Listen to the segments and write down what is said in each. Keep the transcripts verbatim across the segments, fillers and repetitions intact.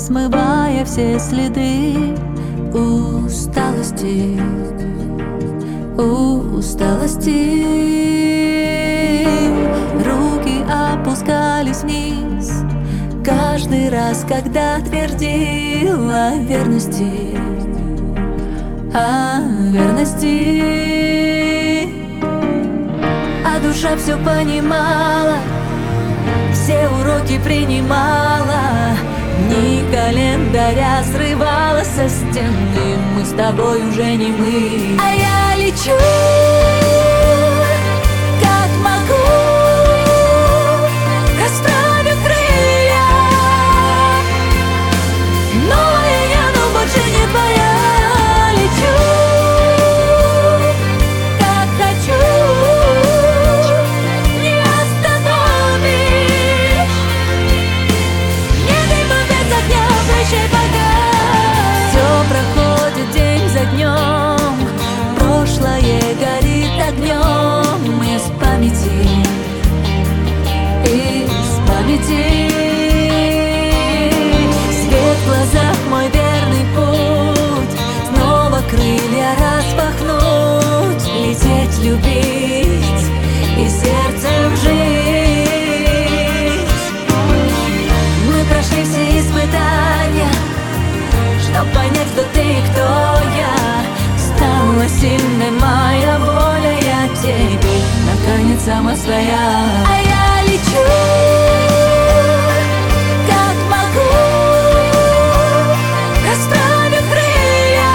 смывая все следы усталости, усталости. Руки опускались вниз каждый раз, когда твердила о верности, о верности. А душа все понимала, все уроки принимала, дни календаря срывала со стены. Мы с тобой уже не мы, а я лечу, как могу, расправив крылья. Новая я, но больше не твоя. Лечу, как хочу, не остановишь. Не дыма без огня, прощай пока. Все проходит день за днем, прошлое горит огнем. Из памяти, из памяти. Свет в глазах мой верный путь, снова крылья распахнуть, лететь, любить и сердцем жить. Мы прошли все испытания, чтоб понять, кто ты и кто я. Стала сильной моя воля, я теперь наконец сама своя. А я лечу, как могу, расправив крылья.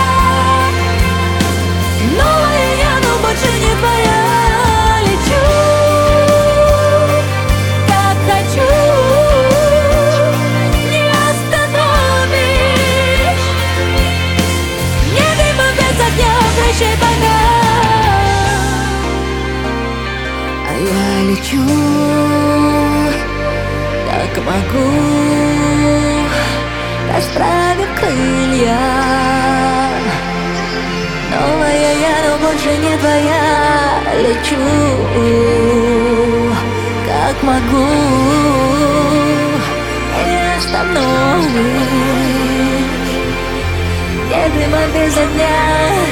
Новая я, но больше не твоя. Лечу, как хочу, не остановишь. Не дыма без огня, прощай пока. А я лечу, как могу, расправив крылья. Новая я, но больше не твоя. Лечу, как могу, не остановишь. Не дыма без огня.